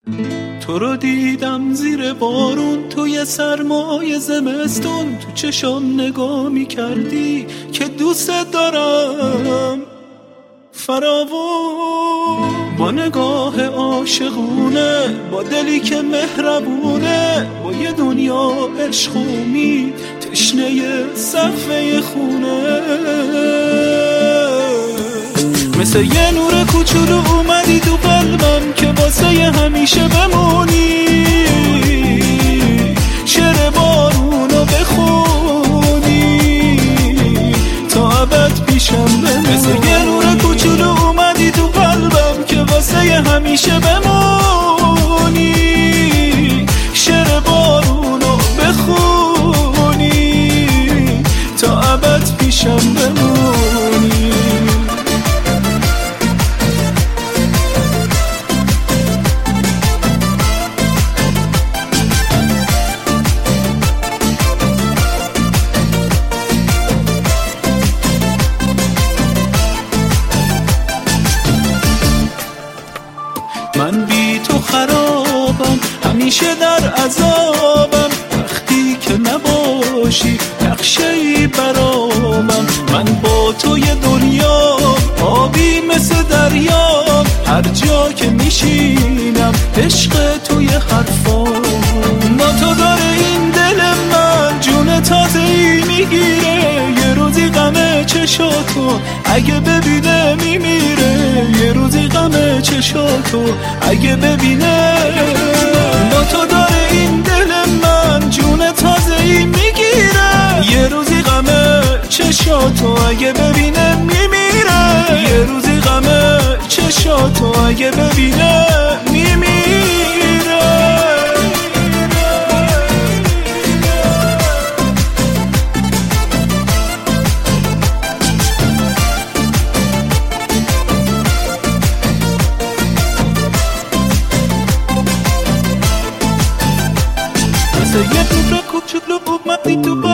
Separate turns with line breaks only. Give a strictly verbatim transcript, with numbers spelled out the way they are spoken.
تو رو دیدم زیر بارون توی سرمای زمستون، تو چشام نگاه می کردی که دوست دارم فراوون، با نگاه عاشقونه، با دلی که مهربونه، با یه دنیا عشق و امید تشنه صفحه خونه. مثل یه نور کوچولو اومدی تو قلبم که واسه همیشه بمونی، شعر بارونو بخونی تا ابد پیشم بمونی. مثل یه نور کوچولو اومدی تو قلبم که واسه همیشه بمونی، شعر بارونو بخونی تا ابد پیشم بمونی. من بی تو خرابم، همیشه در عذابم، وقتی که نباشی نقشه‌ای برامم. من با تو یه دنیا آبی مثل دریام، هر جا که میشینم عشق توی حرفام. با تو داره این دل من جون تازه‌ای میگیره، یه روزی غم چشاتو اگه ببینه میمیره، یه روزی غم چشاتو اگه ببینه. با تو داره این دل من جون تازه‌ای میگیره، یه روزی غم چشاتو اگه ببینه میمیره، یه روزی غم چشاتو اگه ببینه میمیره. مثل یه نور کوچولو اومدی تو